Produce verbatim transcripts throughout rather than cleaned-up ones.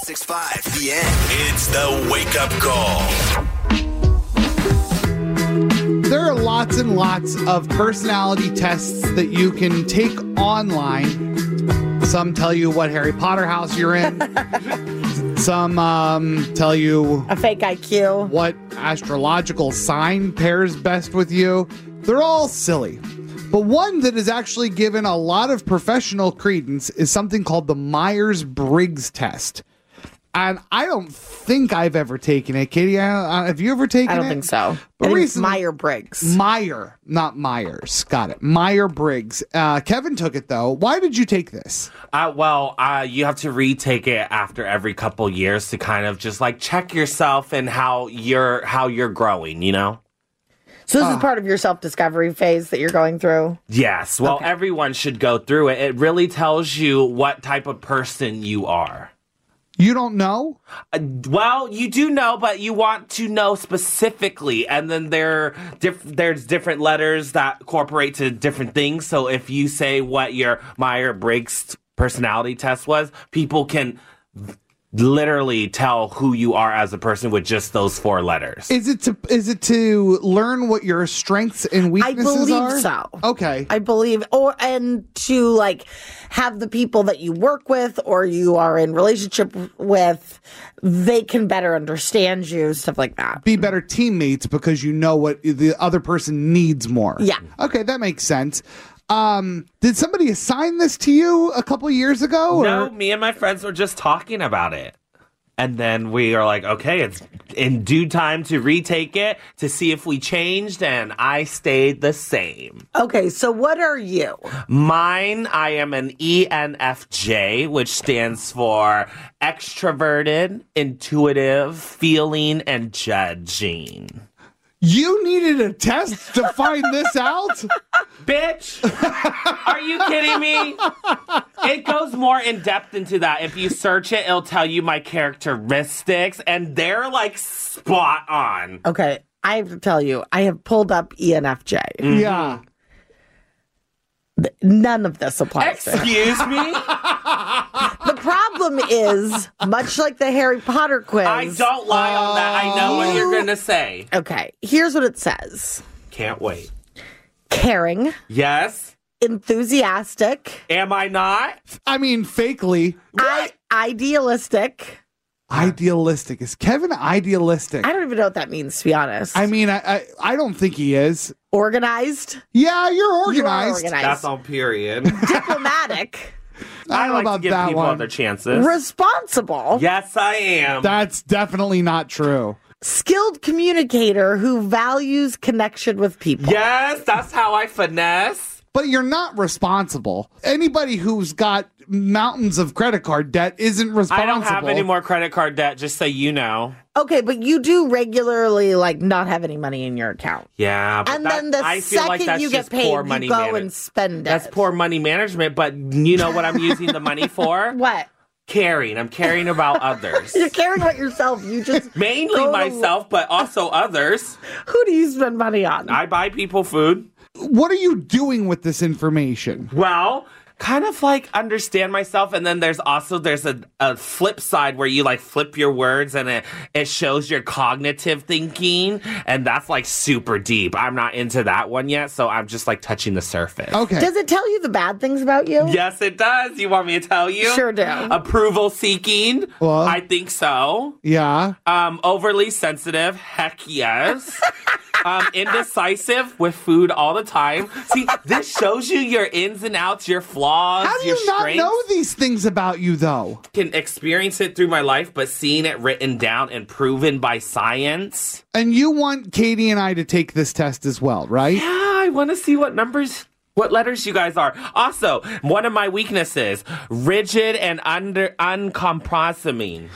six five The End. It's the Wake Up Call. There are lots and lots of personality tests that you can take online. Some tell you what Harry Potter house you're in. Some um, tell you a fake I Q. What astrological sign pairs best with you. They're all silly. But one that is actually given a lot of professional credence is something called the Myers-Briggs test. And I don't think I've ever taken it. Katie, uh, have you ever taken it? I don't it? think so. But it's Meyer-Briggs. Meyer, not Myers. Got it. Meyer-Briggs. Uh, Kevin took it, though. Why did you take this? Uh, well, uh, you have to retake it after every couple years to kind of just like check yourself and how you're how you're growing, you know? So this uh, is part of your self-discovery phase that you're going through? Yes. Well, okay. Everyone should go through it. It really tells you what type of person you are. You don't know? Uh, well, you do know, but you want to know specifically. And then there, diff- there's different letters that incorporate to different things. So if you say what your Myers-Briggs personality test was, people can literally tell who you are as a person with just those four letters. Is it to is it to learn what your strengths and weaknesses are? I believe are? so. Okay. I believe, or and to like have the people that you work with or you are in relationship with, they can better understand you, stuff like that. Be better teammates because you know what the other person needs more. Yeah. Okay, that makes sense. Um, did somebody assign this to you a couple years ago? Or? No, me and my friends were just talking about it. And then we are like, okay, it's in due time to retake it to see if we changed, and I stayed the same. Okay, so what are you? Mine, I am an E N F J, which stands for extroverted, intuitive, feeling, and judging. You needed a test to find this out? Bitch, are you kidding me? It goes more in depth into that. If you search it, it'll tell you my characteristics, and they're like spot on. Okay, I have to tell you, I have pulled up E N F J. Mm-hmm. Yeah. None of this applies. Excuse me? The problem is, much like the Harry Potter quiz. I don't lie on that. I know what you're going to say. Okay, here's what it says. Can't wait. Caring. Yes. Enthusiastic. Am I not? I mean, fakely. I- idealistic. Idealistic. Is Kevin idealistic? I don't even know what that means, to be honest. I mean, I I, I don't think he is. Organized? Yeah, you're organized. You are organized. That's on period. Diplomatic. I, I don't like know about to give that people one. other chances. Responsible. Yes, I am. That's definitely not true. Skilled communicator who values connection with people. Yes, that's how I finesse. But you're not responsible. Anybody who's got mountains of credit card debt isn't responsible. I don't have any more credit card debt, just so you know. Okay, but you do regularly, like, not have any money in your account. Yeah, but and that, then the I feel second like that's you get just paid, poor you money go manage- and spend it. That's poor money management, but you know what I'm using the money for? What? Caring. I'm caring about others. You're caring about yourself. You just Mainly go to- myself, but also others. Who do you spend money on? I buy people food. What are you doing with this information? Well, kind of like understand myself, and then there's also there's a, a flip side where you like flip your words and it, it shows your cognitive thinking, and that's like super deep. I'm not into that one yet, so I'm just like touching the surface. Okay. Does it tell you the bad things about you? Yes, it does. You want me to tell you? Sure do. Approval seeking? Well, I think so. Yeah. Um, overly sensitive? Heck yes. Um, indecisive with food all the time. See, this shows you your ins and outs, your flaws, How do your you not strengths. know these things about you, though? Can experience it through my life, but seeing it written down and proven by science. And you want Katie and I to take this test as well, right? Yeah, I want to see what numbers, what letters you guys are. Also, one of my weaknesses, rigid and under uncompromising.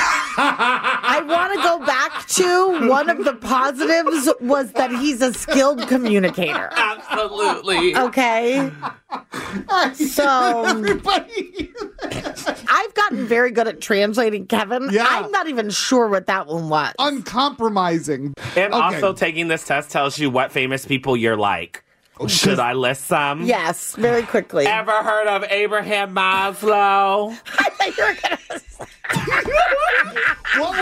I want to go back to one of the positives was that he's a skilled communicator. Absolutely. Okay. So Everybody. I've gotten very good at translating Kevin. Yeah. I'm not even sure what that one was. Uncompromising. And Okay. also taking this test tells you what famous people you're like. Should I list some? Yes, very quickly. Ever heard of Abraham Maslow? I thought you were gonna say-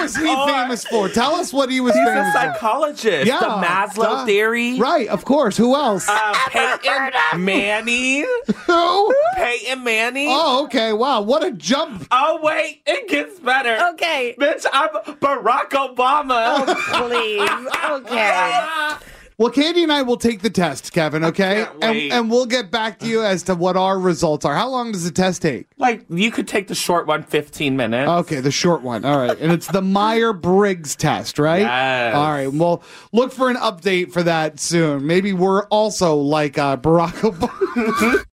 was he Or- famous for? Tell us what he was He's a famous for. psychologist. Yeah, the Maslow duh. theory. Right, of course. Who else? Uh, Peyton Manning. Who? Peyton Manning. Oh, okay. Wow, what a jump. Oh, wait, it gets better. Okay. Bitch, I'm Barack Obama. Oh, please. Okay. Well, Candy and I will take the test, Kevin, okay? can't And, wait. and we'll get back to you as to what our results are. How long does the test take? Like, you could take the short one, fifteen minutes. Okay, the short one. All right. And it's the Meyer-Briggs test, right? Yes. All right. Well, look for an update for that soon. Maybe we're also like uh, Barack Obama.